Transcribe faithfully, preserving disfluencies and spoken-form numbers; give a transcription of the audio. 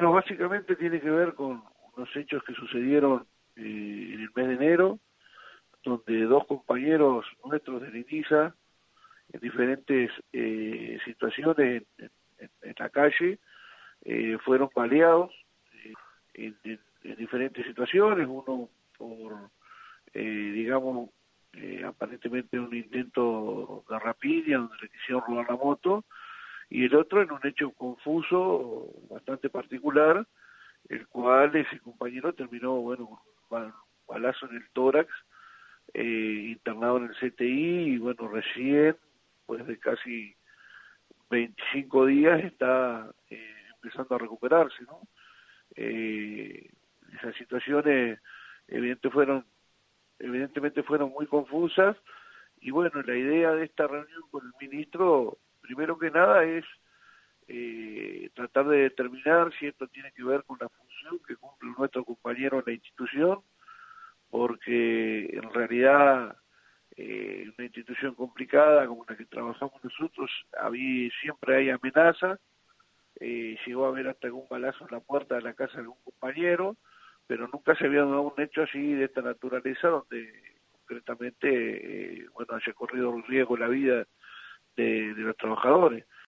Bueno, básicamente tiene que ver con unos hechos que sucedieron eh, en el mes de enero, donde dos compañeros nuestros de Liniza, en diferentes eh, situaciones en, en, en la calle, eh, fueron baleados eh, en, en, en diferentes situaciones, uno por, eh, digamos, eh, aparentemente un intento de rapiña, donde le quisieron robar la moto, y el otro en un hecho confuso, bastante particular, el cual ese compañero terminó, bueno, con un balazo en el tórax, eh, internado en el C T I, y bueno, recién, pues de casi veinticinco días, está eh, empezando a recuperarse, ¿no? Eh, esas situaciones evidente fueron, evidentemente fueron muy confusas, y bueno, la idea de esta reunión con el ministro, primero que nada, es eh, tratar de determinar si esto tiene que ver con la función que cumple nuestro compañero en la institución, porque en realidad eh, una institución complicada como la que trabajamos nosotros, había, siempre hay amenazas, eh, llegó a haber hasta algún balazo en la puerta de la casa de algún compañero, pero nunca se había dado un hecho así de esta naturaleza donde concretamente, eh, bueno, haya corrido riesgo la vida de, de los trabajadores.